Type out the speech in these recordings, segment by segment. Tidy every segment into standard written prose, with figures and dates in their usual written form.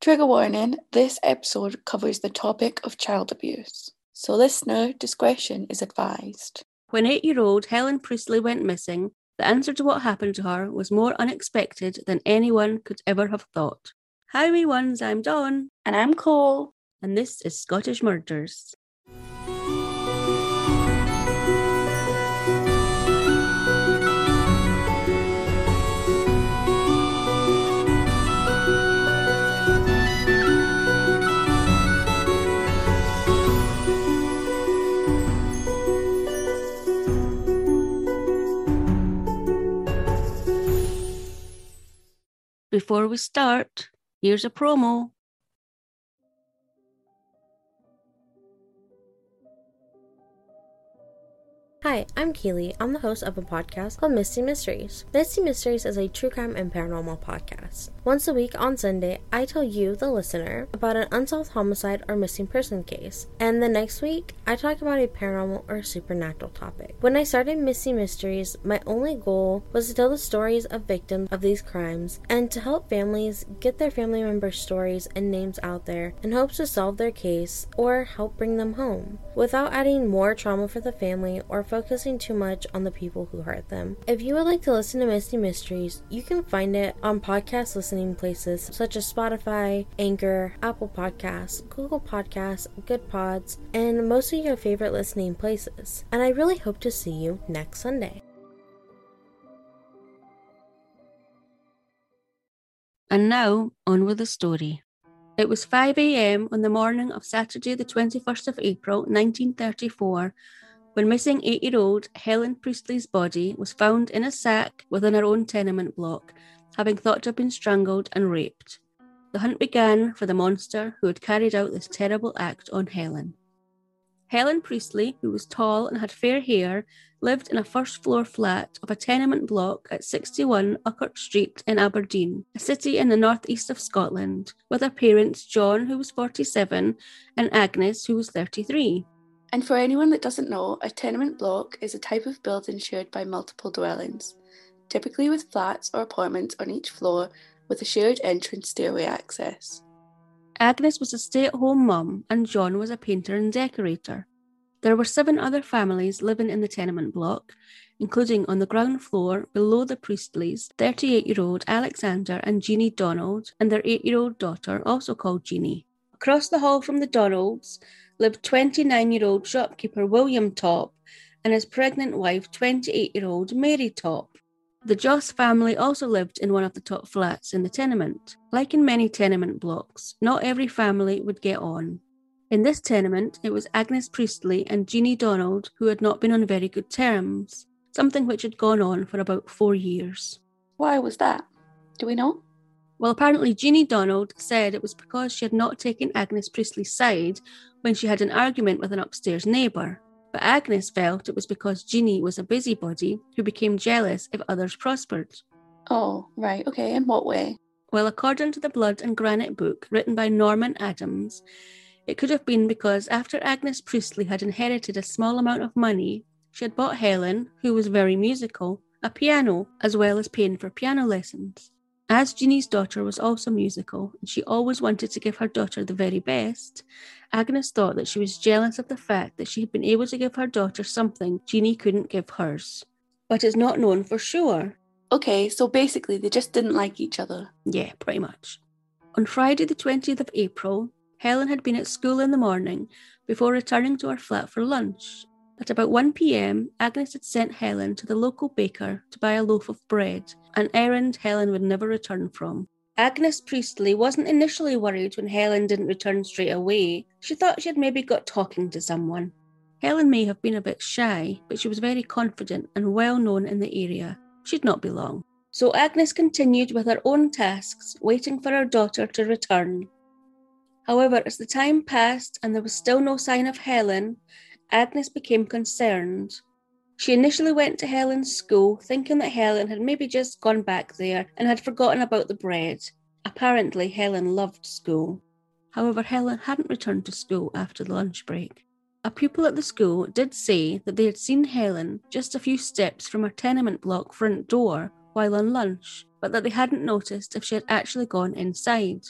Trigger warning, this episode covers the topic of child abuse, so listener discretion is advised. When 8-year-old Helen Priestley went missing, the answer to what happened to her was more unexpected than anyone could ever have thought. Hi wee ones, I'm Dawn. And I'm Cole. And this is Scottish Murders. Before we start, here's a promo. Hi, I'm Keely. I'm the host of a podcast called Misty Mysteries. Misty Mysteries is a true crime and paranormal podcast. Once a week on Sunday, I tell you, the listener, about an unsolved homicide or missing person case. And the next week, I talk about a paranormal or supernatural topic. When I started Misty Mysteries, my only goal was to tell the stories of victims of these crimes and to help families get their family members' stories and names out there in hopes to solve their case or help bring them home, without adding more trauma for the family or focusing too much on the people who hurt them. If you would like to listen to Misty Mysteries, you can find it on podcast listening places such as Spotify, Anchor, Apple Podcasts, Google Podcasts, Good Pods, and most of your favorite listening places. And I really hope to see you next Sunday. And now, on with the story. It was 5 a.m. on the morning of Saturday the 21st of April 1934 when missing 8-year-old Helen Priestley's body was found in a sack within her own tenement block, having thought to have been strangled and raped. The hunt began for the monster who had carried out this terrible act on Helen. Helen Priestley, who was tall and had fair hair, lived in a first-floor flat of a tenement block at 61 Uckert Street in Aberdeen, a city in the northeast of Scotland, with her parents John, who was 47, and Agnes, who was 33. And for anyone that doesn't know, a tenement block is a type of building shared by multiple dwellings, typically with flats or apartments on each floor with a shared entrance stairway access. Agnes was a stay-at-home mum and John was a painter and decorator. There were 7 other families living in the tenement block, including on the ground floor below the Priestleys, 38-year-old Alexander and Jeannie Donald and their 8-year-old daughter, also called Jeannie. Across the hall from the Donalds lived 29-year-old shopkeeper William Top and his pregnant wife, 28-year-old Mary Top. The Joss family also lived in one of the top flats in the tenement. Like in many tenement blocks, not every family would get on. In this tenement, it was Agnes Priestley and Jeannie Donald who had not been on very good terms, something which had gone on for about 4 years. Why was that? Do we know? Well, apparently Jeannie Donald said it was because she had not taken Agnes Priestley's side when she had an argument with an upstairs neighbour. But Agnes felt it was because Jeannie was a busybody who became jealous if others prospered. Oh, right, okay, in what way? Well, according to the Blood and Granite book written by Norman Adams, it could have been because after Agnes Priestley had inherited a small amount of money, she had bought Helen, who was very musical, a piano, as well as paying for piano lessons. As Jeannie's daughter was also musical, and she always wanted to give her daughter the very best, Agnes thought that she was jealous of the fact that she had been able to give her daughter something Jeannie couldn't give hers. But it's not known for sure. Okay, so basically they just didn't like each other. Yeah, pretty much. On Friday the 20th of April, Helen had been at school in the morning before returning to her flat for lunch. At about 1 p.m, Agnes had sent Helen to the local baker to buy a loaf of bread, an errand Helen would never return from. Agnes Priestley wasn't initially worried when Helen didn't return straight away. She thought she had maybe got talking to someone. Helen may have been a bit shy, but she was very confident and well known in the area. She'd not be long. So Agnes continued with her own tasks, waiting for her daughter to return. However, as the time passed and there was still no sign of Helen, Agnes became concerned. She initially went to Helen's school, thinking that Helen had maybe just gone back there and had forgotten about the bread. Apparently, Helen loved school. However, Helen hadn't returned to school after the lunch break. A pupil at the school did say that they had seen Helen just a few steps from her tenement block front door while on lunch, but that they hadn't noticed if she had actually gone inside.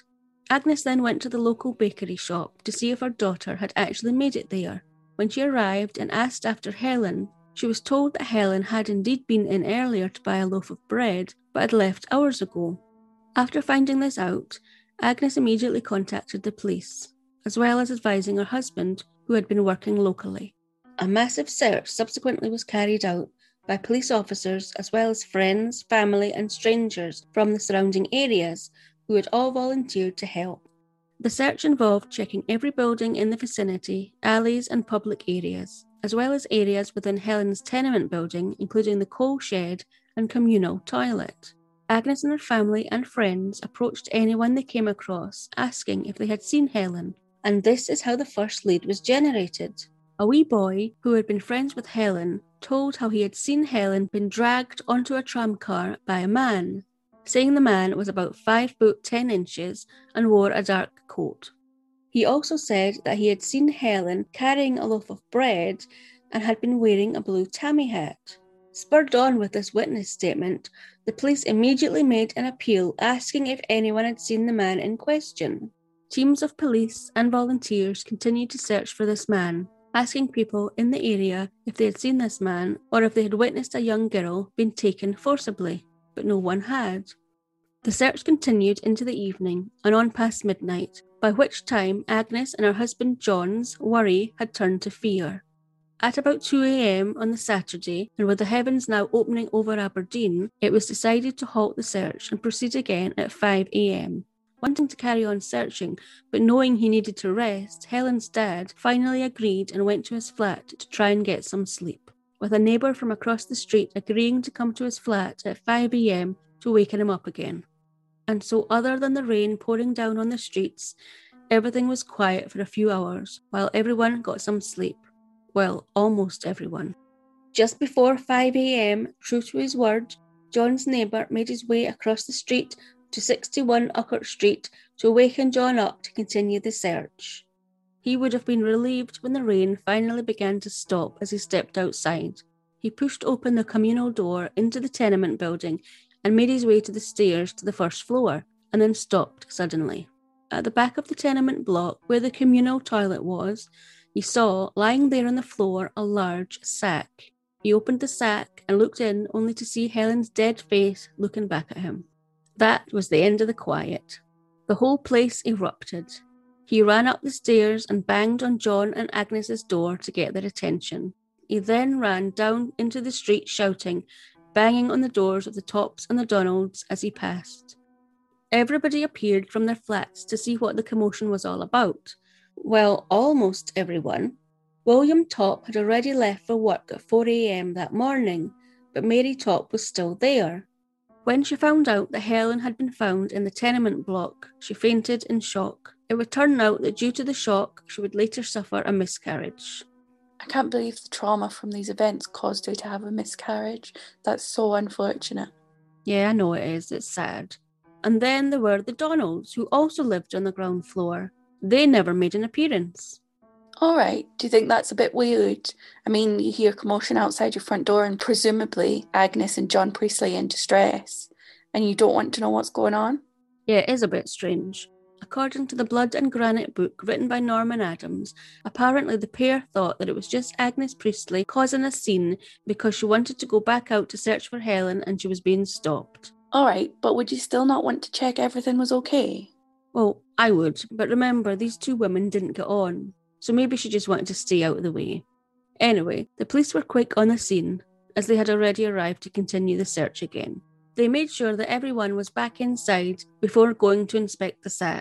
Agnes then went to the local bakery shop to see if her daughter had actually made it there. When she arrived and asked after Helen, she was told that Helen had indeed been in earlier to buy a loaf of bread, but had left hours ago. After finding this out, Agnes immediately contacted the police, as well as advising her husband, who had been working locally. A massive search subsequently was carried out by police officers, as well as friends, family, and strangers from the surrounding areas who had all volunteered to help. The search involved checking every building in the vicinity, alleys, and public areas, as well as areas within Helen's tenement building, including the coal shed and communal toilet. Agnes and her family and friends approached anyone they came across, asking if they had seen Helen, and this is how the first lead was generated. A wee boy, who had been friends with Helen, told how he had seen Helen being dragged onto a tramcar by a man, saying the man was about 5 foot 10 inches and wore a dark coat. He also said that he had seen Helen carrying a loaf of bread and had been wearing a blue tammy hat. Spurred on with this witness statement, the police immediately made an appeal asking if anyone had seen the man in question. Teams of police and volunteers continued to search for this man, asking people in the area if they had seen this man or if they had witnessed a young girl being taken forcibly, but no one had. The search continued into the evening and on past midnight, by which time Agnes and her husband John's worry had turned to fear. At about 2 a.m. on the Saturday, and with the heavens now opening over Aberdeen, it was decided to halt the search and proceed again at 5 a.m. Wanting to carry on searching, but knowing he needed to rest, Helen's dad finally agreed and went to his flat to try and get some sleep, with a neighbour from across the street agreeing to come to his flat at 5 a.m. to waken him up again. And so, other than the rain pouring down on the streets, everything was quiet for a few hours, while everyone got some sleep. Well, almost everyone. Just before 5 a.m., true to his word, John's neighbour made his way across the street to 61 Uckert Street to waken John up to continue the search. He would have been relieved when the rain finally began to stop as he stepped outside. He pushed open the communal door into the tenement building and made his way to the stairs to the first floor, and then stopped suddenly. At the back of the tenement block, where the communal toilet was, he saw, lying there on the floor, a large sack. He opened the sack and looked in, only to see Helen's dead face looking back at him. That was the end of the quiet. The whole place erupted. He ran up the stairs and banged on John and Agnes's door to get their attention. He then ran down into the street shouting, banging on the doors of the Tops and the Donalds as he passed. Everybody appeared from their flats to see what the commotion was all about. Well, almost everyone. William Top had already left for work at 4 a.m. that morning, but Mary Top was still there. When she found out that Helen had been found in the tenement block, she fainted in shock. It would turn out that due to the shock, she would later suffer a miscarriage. I can't believe the trauma from these events caused her to have a miscarriage. That's so unfortunate. Yeah, I know it is. It's sad. And then there were the Donalds, who also lived on the ground floor. They never made an appearance. Alright, do you think that's a bit weird? I mean, you hear commotion outside your front door and presumably Agnes and John Priestley in distress, and you don't want to know what's going on? Yeah, it is a bit strange. According to the Blood and Granite book written by Norman Adams, apparently the pair thought that it was just Agnes Priestley causing a scene because she wanted to go back out to search for Helen and she was being stopped. Alright, but would you still not want to check everything was okay? Well, I would, but remember, these two women didn't get on, so maybe she just wanted to stay out of the way. Anyway, the police were quick on the scene, as they had already arrived to continue the search again. They made sure that everyone was back inside before going to inspect the sack.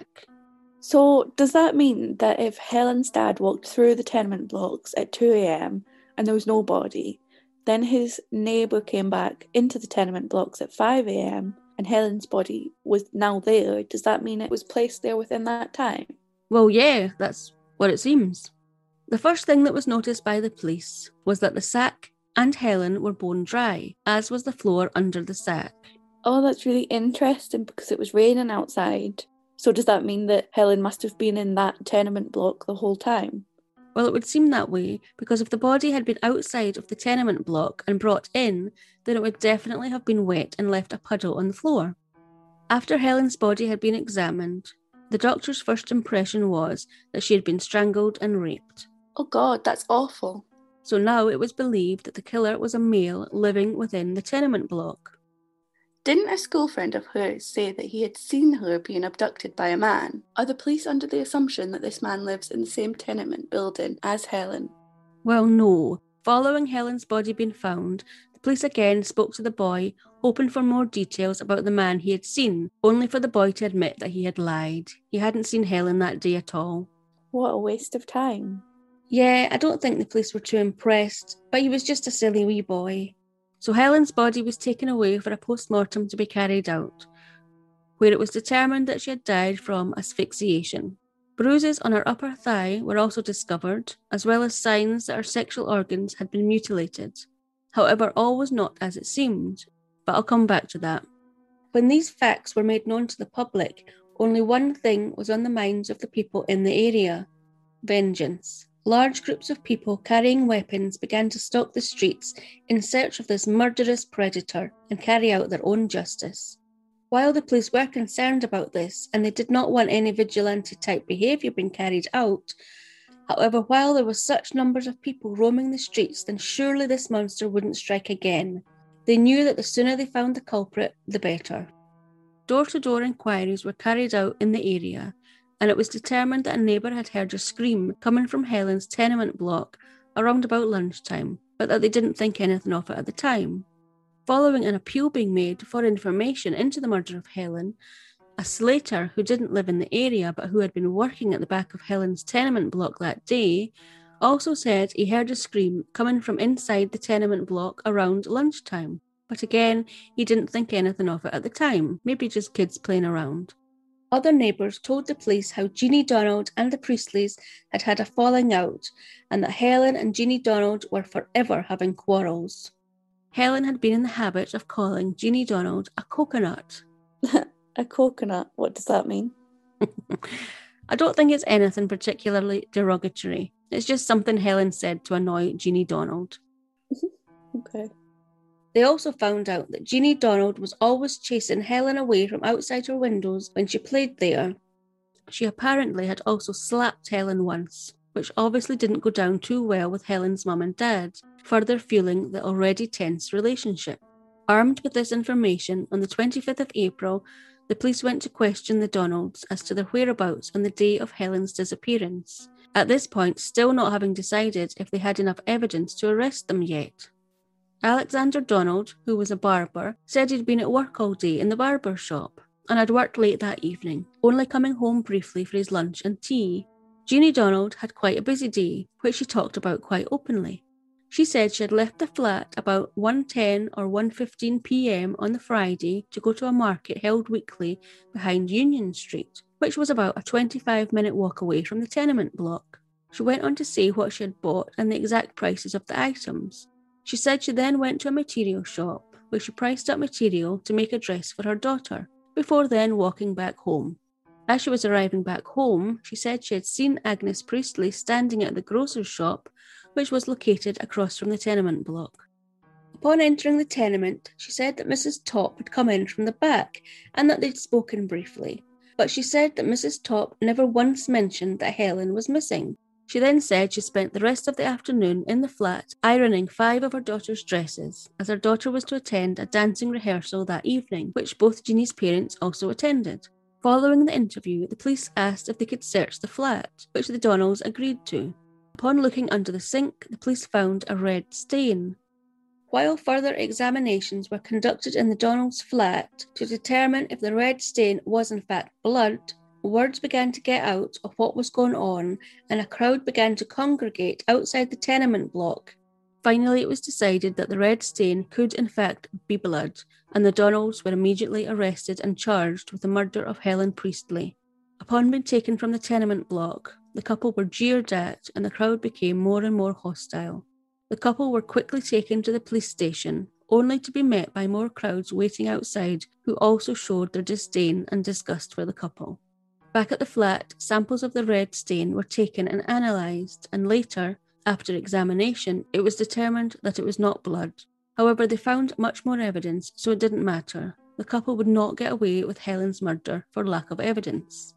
So, does that mean that if Helen's dad walked through the tenement blocks at 2 a.m. and there was no body, then his neighbour came back into the tenement blocks at 5 a.m. and Helen's body was now there, does that mean it was placed there within that time? Well, yeah, that's what it seems. The first thing that was noticed by the police was that the sack and Helen were bone dry, as was the floor under the sack. Oh, that's really interesting because it was raining outside. So does that mean that Helen must have been in that tenement block the whole time? Well, it would seem that way, because if the body had been outside of the tenement block and brought in, then it would definitely have been wet and left a puddle on the floor. After Helen's body had been examined, The doctor's first impression was that she had been strangled and raped. Oh God, that's awful. So now it was believed that the killer was a male living within the tenement block. Didn't a school friend of hers say that he had seen her being abducted by a man? Are the police under the assumption that this man lives in the same tenement building as Helen? Well, no. Following Helen's body being found, the police again spoke to the boy, hoping for more details about the man he had seen, only for the boy to admit that he had lied. He hadn't seen Helen that day at all. What a waste of time. Yeah, I don't think the police were too impressed, but he was just a silly wee boy. So Helen's body was taken away for a post-mortem to be carried out, where it was determined that she had died from asphyxiation. Bruises on her upper thigh were also discovered, as well as signs that her sexual organs had been mutilated. However, all was not as it seemed, but I'll come back to that. When these facts were made known to the public, only one thing was on the minds of the people in the area: vengeance. Large groups of people carrying weapons began to stalk the streets in search of this murderous predator and carry out their own justice. While the police were concerned about this, and they did not want any vigilante-type behaviour being carried out, however, while there were such numbers of people roaming the streets, then surely this monster wouldn't strike again. They knew that the sooner they found the culprit, the better. Door-to-door inquiries were carried out in the area, and it was determined that a neighbour had heard a scream coming from Helen's tenement block around about lunchtime, but that they didn't think anything of it at the time. Following an appeal being made for information into the murder of Helen, a slater who didn't live in the area but who had been working at the back of Helen's tenement block that day also said he heard a scream coming from inside the tenement block around lunchtime. But again, he didn't think anything of it at the time, maybe just kids playing around. Other neighbours told the police how Jeannie Donald and the Priestleys had had a falling out, and that Helen and Jeannie Donald were forever having quarrels. Helen had been in the habit of calling Jeannie Donald a coconut. A coconut? What does that mean? I don't think it's anything particularly derogatory. It's just something Helen said to annoy Jeannie Donald. Okay. They also found out that Jeannie Donald was always chasing Helen away from outside her windows when she played there. She apparently had also slapped Helen once, which obviously didn't go down too well with Helen's mum and dad, further fueling the already tense relationship. Armed with this information, on the 25th of April, the police went to question the Donalds as to their whereabouts on the day of Helen's disappearance, at this point still not having decided if they had enough evidence to arrest them yet. Alexander Donald, who was a barber, said he'd been at work all day in the barber shop and had worked late that evening, only coming home briefly for his lunch and tea. Jeannie Donald had quite a busy day, which she talked about quite openly. She said she had left the flat about 1:10 or 1:15 p.m. on the Friday to go to a market held weekly behind Union Street, which was about a 25-minute walk away from the tenement block. She went on to say what she had bought and the exact prices of the items. She said she then went to a material shop, where she priced up material to make a dress for her daughter, before then walking back home. As she was arriving back home, she said she had seen Agnes Priestley standing at the grocer's shop, which was located across from the tenement block. Upon entering the tenement, she said that Mrs. Topp had come in from the back and that they'd spoken briefly, but she said that Mrs. Topp never once mentioned that Helen was missing. She then said she spent the rest of the afternoon in the flat ironing 5 of her daughter's dresses, as her daughter was to attend a dancing rehearsal that evening, which both Jeannie's parents also attended. Following the interview, the police asked if they could search the flat, which the Donalds agreed to. Upon looking under the sink, the police found a red stain. While further examinations were conducted in the Donalds' flat to determine if the red stain was in fact blood, words began to get out of what was going on, and a crowd began to congregate outside the tenement block. Finally, it was decided that the red stain could in fact be blood, and the Donalds were immediately arrested and charged with the murder of Helen Priestley. Upon being taken from the tenement block, the couple were jeered at, and the crowd became more and more hostile. The couple were quickly taken to the police station, only to be met by more crowds waiting outside who also showed their disdain and disgust for the couple. Back at the flat, samples of the red stain were taken and analysed, and later, after examination, it was determined that it was not blood. However, they found much more evidence, so it didn't matter. The couple would not get away with Helen's murder for lack of evidence.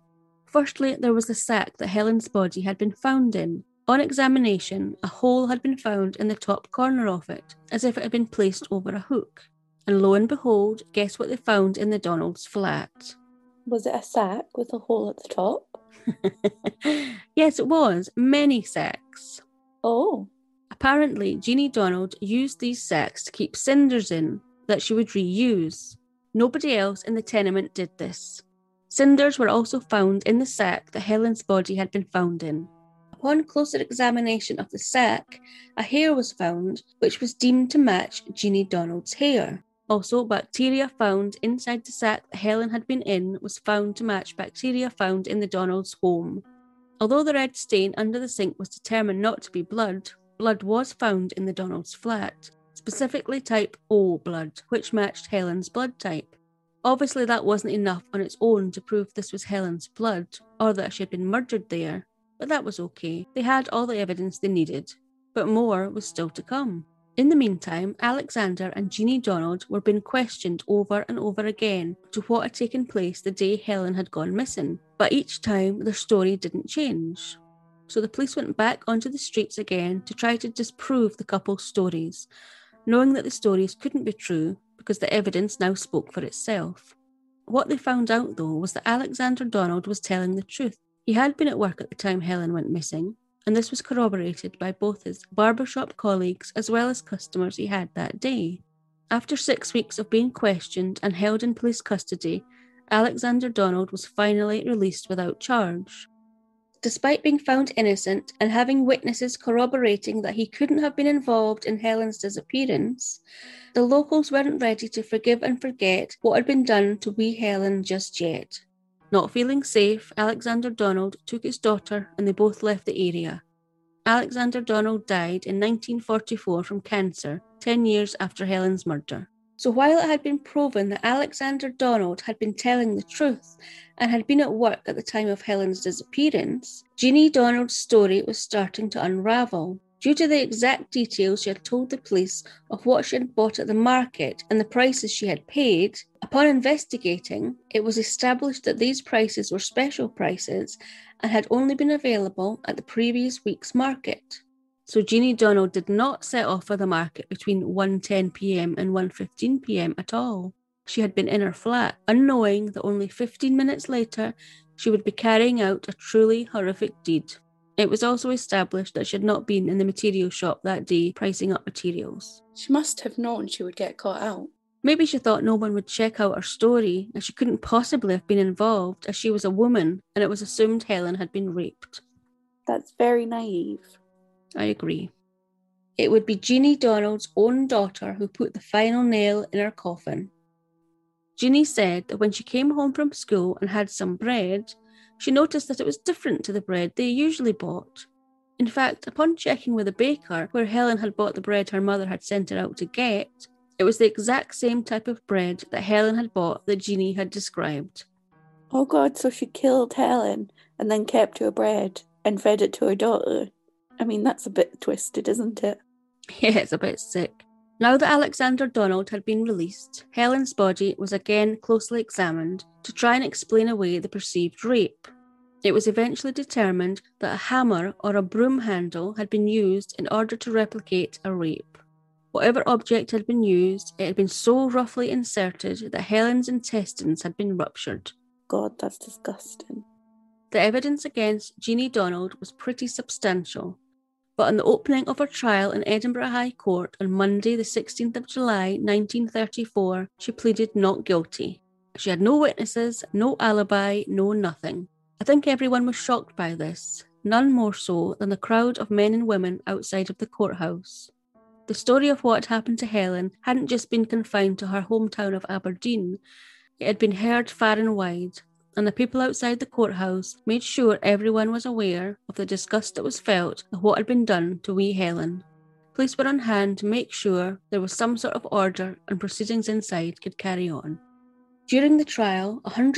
Firstly, there was the sack that Helen's body had been found in. On examination, a hole had been found in the top corner of it, as if it had been placed over a hook. And lo and behold, guess what they found in the Donalds' flat? Was it a sack with a hole at the top? Yes, it was. Many sacks. Oh. Apparently, Jeannie Donald used these sacks to keep cinders in that she would reuse. Nobody else in the tenement did this. Cinders were also found in the sack that Helen's body had been found in. Upon closer examination of the sack, a hair was found which was deemed to match Jeannie Donald's hair. Also, bacteria found inside the sack that Helen had been in was found to match bacteria found in the Donalds' home. Although the red stain under the sink was determined not to be blood, blood was found in the Donalds' flat, specifically type O blood, which matched Helen's blood type. Obviously, that wasn't enough on its own to prove this was Helen's blood, or that she had been murdered there, but that was okay. They had all the evidence they needed, but more was still to come. In the meantime, Alexander and Jeannie Donald were being questioned over and over again to what had taken place the day Helen had gone missing, but each time their story didn't change. So the police went back onto the streets again to try to disprove the couple's stories, knowing that the stories couldn't be true because the evidence now spoke for itself. What they found out, though, was that Alexander Donald was telling the truth. He had been at work at the time Helen went missing, and this was corroborated by both his barbershop colleagues as well as customers he had that day. After 6 weeks of being questioned and held in police custody, Alexander Donald was finally released without charge. Despite being found innocent and having witnesses corroborating that he couldn't have been involved in Helen's disappearance, the locals weren't ready to forgive and forget what had been done to wee Helen just yet. Not feeling safe, Alexander Donald took his daughter and they both left the area. Alexander Donald died in 1944 from cancer, 10 years after Helen's murder. So while it had been proven that Alexander Donald had been telling the truth and had been at work at the time of Helen's disappearance, Jeannie Donald's story was starting to unravel. Due to the exact details she had told the police of what she had bought at the market and the prices she had paid, upon investigating, it was established that these prices were special prices and had only been available at the previous week's market. So Jeannie Donald did not set off for the market between 1:10 p.m. and 1:15 p.m. at all. She had been in her flat, unknowing that only 15 minutes later she would be carrying out a truly horrific deed. It was also established that she had not been in the material shop that day pricing up materials. She must have known she would get caught out. Maybe she thought no one would check out her story, and she couldn't possibly have been involved as she was a woman and it was assumed Helen had been raped. That's very naive. I agree. It would be Jeannie Donald's own daughter who put the final nail in her coffin. Jeannie said that when she came home from school and had some bread, she noticed that it was different to the bread they usually bought. In fact, upon checking with the baker where Helen had bought the bread her mother had sent her out to get, it was the exact same type of bread that Helen had bought that Jeannie had described. Oh God, so she killed Helen and then kept her bread and fed it to her daughter. I mean, that's a bit twisted, isn't it? Yeah, it's a bit sick. Now that Alexander Donald had been released, Helen's body was again closely examined to try and explain away the perceived rape. It was eventually determined that a hammer or a broom handle had been used in order to replicate a rape. Whatever object had been used, it had been so roughly inserted that Helen's intestines had been ruptured. God, that's disgusting. The evidence against Jeannie Donald was pretty substantial, but on the opening of her trial in Edinburgh High Court on Monday the 16th of July 1934, she pleaded not guilty. She had no witnesses, no alibi, no nothing. I think everyone was shocked by this, none more so than the crowd of men and women outside of the courthouse. The story of what happened to Helen hadn't just been confined to her hometown of Aberdeen, it had been heard far and wide, and the people outside the courthouse made sure everyone was aware of the disgust that was felt at what had been done to wee Helen. Police were on hand to make sure there was some sort of order and proceedings inside could carry on. During the trial,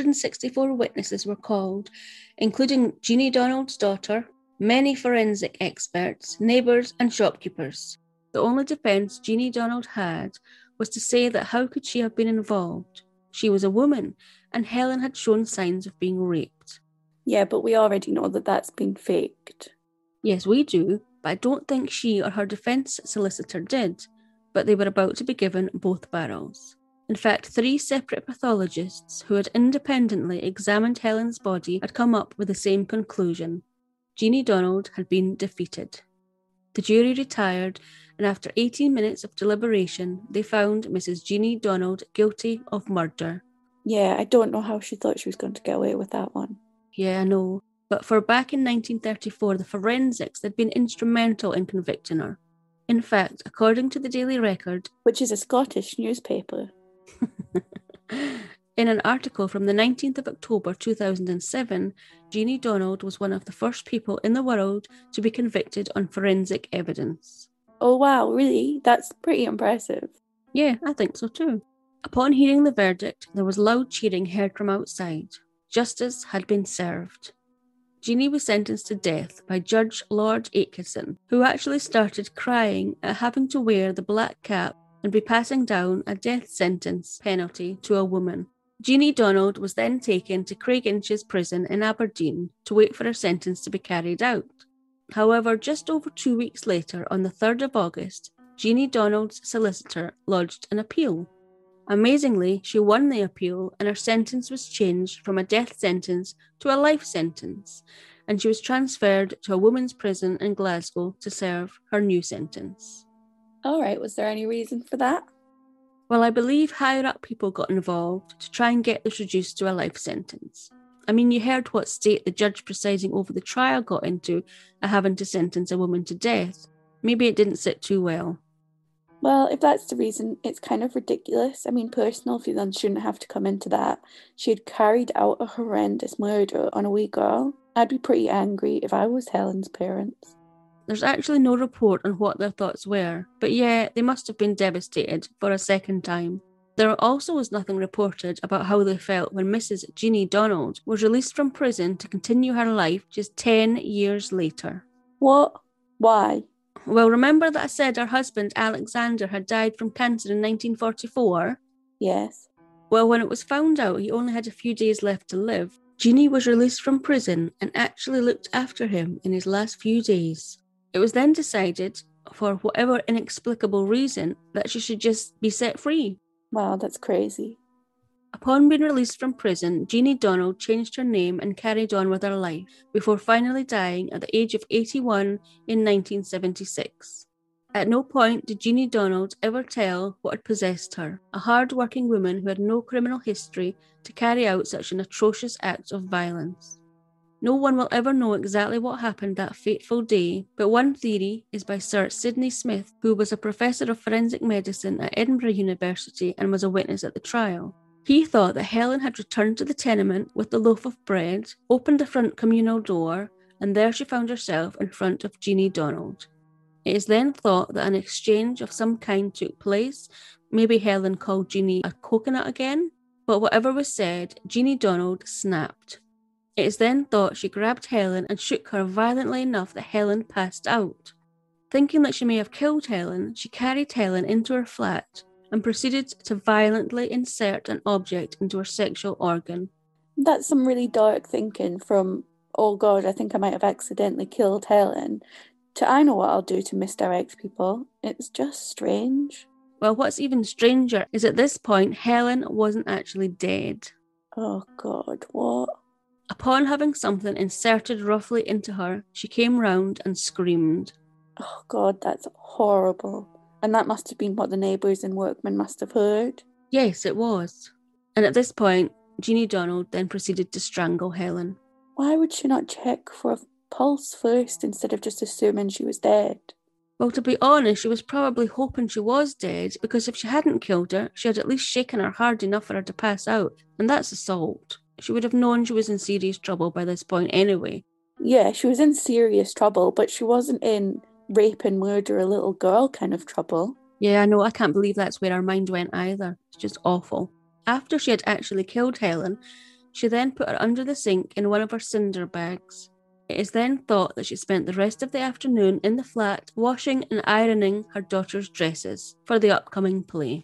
164 witnesses were called, including Jeannie Donald's daughter, many forensic experts, neighbours and shopkeepers. The only defence Jeannie Donald had was to say that how could she have been involved? She was a woman, and Helen had shown signs of being raped. Yeah, but we already know that that's been faked. Yes, we do, but I don't think she or her defence solicitor did, but they were about to be given both barrels. In fact, 3 separate pathologists who had independently examined Helen's body had come up with the same conclusion. Jeannie Donald had been defeated. The jury retired, and after 18 minutes of deliberation, they found Mrs. Jeannie Donald guilty of murder. Yeah, I don't know how she thought she was going to get away with that one. Yeah, I know. But for back in 1934, the forensics had been instrumental in convicting her. In fact, according to the Daily Record, which is a Scottish newspaper, in an article from the 19th of October 2007, Jeannie Donald was one of the first people in the world to be convicted on forensic evidence. Oh wow, really? That's pretty impressive. Yeah, I think so too. Upon hearing the verdict, there was loud cheering heard from outside. Justice had been served. Jeannie was sentenced to death by Judge Lord Aitchison, who actually started crying at having to wear the black cap and be passing down a death sentence penalty to a woman. Jeannie Donald was then taken to Craiginches Prison in Aberdeen to wait for her sentence to be carried out. However, just over 2 weeks later, on the 3rd of August, Jeannie Donald's solicitor lodged an appeal. Amazingly, she won the appeal and her sentence was changed from a death sentence to a life sentence, and she was transferred to a women's prison in Glasgow to serve her new sentence. Alright, was there any reason for that? Well, I believe higher up people got involved to try and get this reduced to a life sentence. I mean, you heard what state the judge presiding over the trial got into having to sentence a woman to death. Maybe it didn't sit too well. Well, if that's the reason, it's kind of ridiculous. I mean, personal feelings shouldn't have to come into that. She had carried out a horrendous murder on a wee girl. I'd be pretty angry if I was Helen's parents. There's actually no report on what their thoughts were, but yeah, they must have been devastated for a second time. There also was nothing reported about how they felt when Mrs. Jeannie Donald was released from prison to continue her life just 10 years later. What? Why? Well, remember that I said her husband Alexander had died from cancer in 1944? Yes. Well, when it was found out he only had a few days left to live, Jeannie was released from prison and actually looked after him in his last few days. It was then decided, for whatever inexplicable reason, that she should just be set free. Wow, that's crazy. Upon being released from prison, Jeannie Donald changed her name and carried on with her life, before finally dying at the age of 81 in 1976. At no point did Jeannie Donald ever tell what had possessed her, a hard-working woman who had no criminal history to carry out such an atrocious act of violence. No one will ever know exactly what happened that fateful day, but one theory is by Sir Sidney Smith, who was a professor of forensic medicine at Edinburgh University and was a witness at the trial. He thought that Helen had returned to the tenement with the loaf of bread, opened the front communal door, and there she found herself in front of Jeannie Donald. It is then thought that an exchange of some kind took place. Maybe Helen called Jeannie a coconut again, but whatever was said, Jeannie Donald snapped. It is then thought she grabbed Helen and shook her violently enough that Helen passed out. Thinking that she may have killed Helen, she carried Helen into her flat and proceeded to violently insert an object into her sexual organ. That's some really dark thinking from, oh God, I think I might have accidentally killed Helen, to I know what I'll do to misdirect people. It's just strange. Well, what's even stranger is at this point, Helen wasn't actually dead. Oh God, what? Upon having something inserted roughly into her, she came round and screamed. Oh God, that's horrible. And that must have been what the neighbours and workmen must have heard. Yes, it was. And at this point, Jeannie Donald then proceeded to strangle Helen. Why would she not check for a pulse first instead of just assuming she was dead? Well, to be honest, she was probably hoping she was dead, because if she hadn't killed her, she had at least shaken her hard enough for her to pass out, and that's assault. She would have known she was in serious trouble by this point anyway. Yeah, she was in serious trouble, but she wasn't in rape and murder a little girl kind of trouble. Yeah, I know, I can't believe that's where her mind went either. It's just awful. After she had actually killed Helen, she then put her under the sink in one of her cinder bags. It is then thought that she spent the rest of the afternoon in the flat washing and ironing her daughter's dresses for the upcoming play.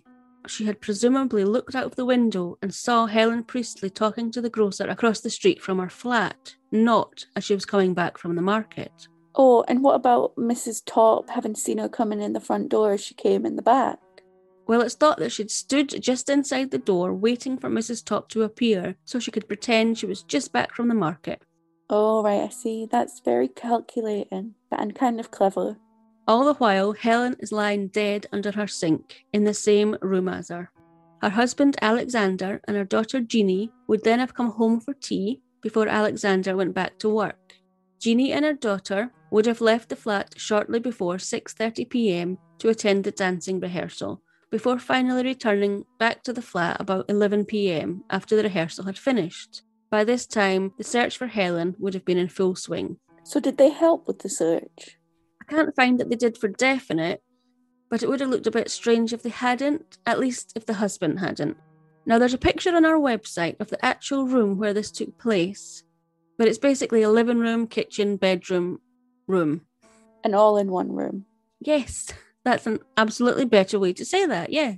she had presumably looked out of the window and saw Helen Priestley talking to the grocer across the street from her flat, not as she was coming back from the market. Oh, and what about Mrs. Topp having seen her coming in the front door as she came in the back? Well, it's thought that she'd stood just inside the door waiting for Mrs. Topp to appear so she could pretend she was just back from the market. Oh, right, I see. That's very calculating and kind of clever. All the while, Helen is lying dead under her sink in the same room as her. Her husband, Alexander, and her daughter, Jeannie, would then have come home for tea before Alexander went back to work. Jeannie and her daughter would have left the flat shortly before 6:30 p.m. to attend the dancing rehearsal, before finally returning back to the flat about 11 p.m. after the rehearsal had finished. By this time, the search for Helen would have been in full swing. So did they help with the search? I can't find that they did for definite, but it would have looked a bit strange if they hadn't, at least if the husband hadn't. Now, there's a picture on our website of the actual room where this took place, but it's basically a living room, kitchen, bedroom, room. And all in one room. Yes, that's an absolutely better way to say that, yeah.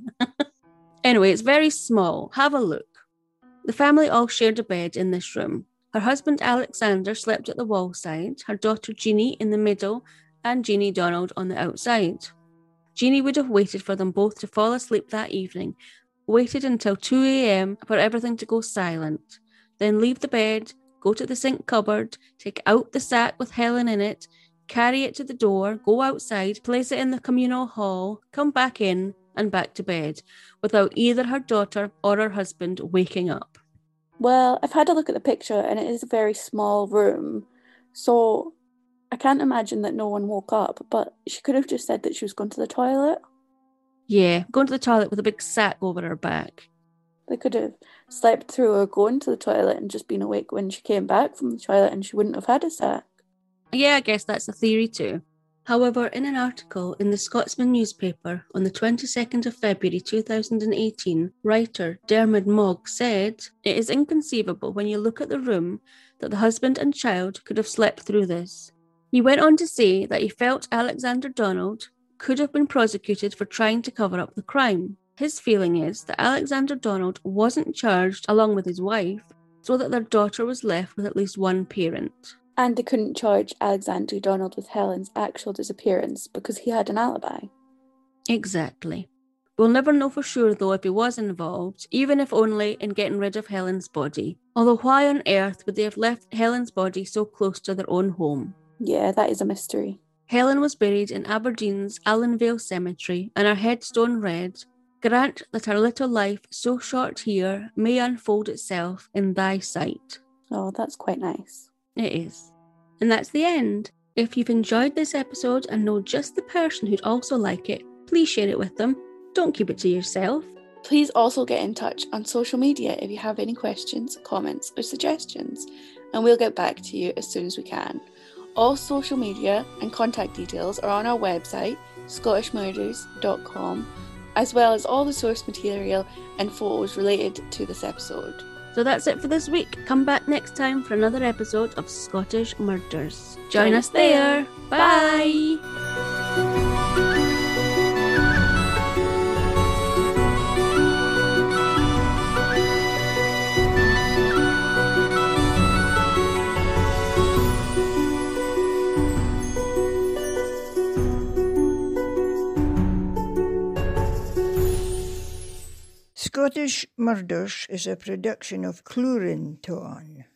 Anyway, it's very small. Have a look. The family all shared a bed in this room. Her husband Alexander slept at the wall side, her daughter Jeannie in the middle, and Jeannie Donald on the outside. Jeannie would have waited for them both to fall asleep that evening, waited until 2 a.m. for everything to go silent, then leave the bed, go to the sink cupboard, take out the sack with Helen in it, carry it to the door, go outside, place it in the communal hall, come back in, and back to bed, without either her daughter or her husband waking up. Well, I've had a look at the picture and it is a very small room, so I can't imagine that no one woke up, but she could have just said that she was going to the toilet. Yeah, going to the toilet with a big sack over her back. They could have slept through her going to the toilet and just been awake when she came back from the toilet and she wouldn't have had a sack. Yeah, I guess that's a theory too. However, in an article in the Scotsman newspaper on the 22nd of February 2018, writer Dermot Mogg said, "It is inconceivable when you look at the room that the husband and child could have slept through this." He went on to say that he felt Alexander Donald could have been prosecuted for trying to cover up the crime. His feeling is that Alexander Donald wasn't charged along with his wife, so that their daughter was left with at least one parent. And they couldn't charge Alexander Donald with Helen's actual disappearance because he had an alibi. Exactly. We'll never know for sure though if he was involved, even if only in getting rid of Helen's body. Although why on earth would they have left Helen's body so close to their own home? Yeah, that is a mystery. Helen was buried in Aberdeen's Allenvale Cemetery, and her headstone read, "Grant that our little life so short here may unfold itself in thy sight." Oh, that's quite nice. It is. And that's the end. If you've enjoyed this episode and know just the person who'd also like it, please share it with them. Don't keep it to yourself. Please also get in touch on social media if you have any questions, comments, or suggestions, and we'll get back to you as soon as we can. All social media and contact details are on our website, scottishmurders.com, as well as all the source material and photos related to this episode. So that's it for this week. Come back next time for another episode of Scottish Murders. Join us there. Bye. Scottish Murders is a production of Clurin Ton.